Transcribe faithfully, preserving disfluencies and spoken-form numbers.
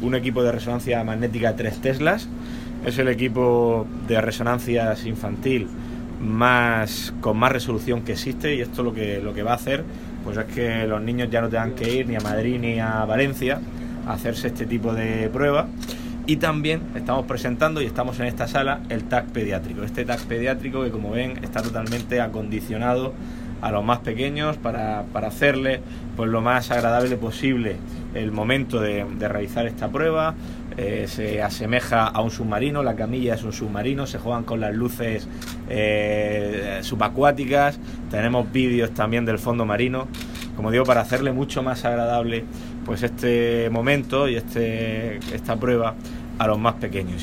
un equipo de resonancia magnética tres Teslas. Es el equipo de resonancias infantil más con más resolución que existe, y esto lo que, lo que va a hacer pues es que los niños ya no tengan que ir ni a Madrid ni a Valencia a hacerse este tipo de pruebas. Y también estamos presentando, y estamos en esta sala, el T A C pediátrico. Este T A C pediátrico que, como ven, está totalmente acondicionado a los más pequeños para, para hacerle pues lo más agradable posible el momento de, de realizar esta prueba. Eh, se asemeja a un submarino, la camilla es un submarino, se juegan con las luces eh, subacuáticas, tenemos vídeos también del fondo marino, como digo, para hacerle mucho más agradable pues este momento y este esta prueba a los más pequeños.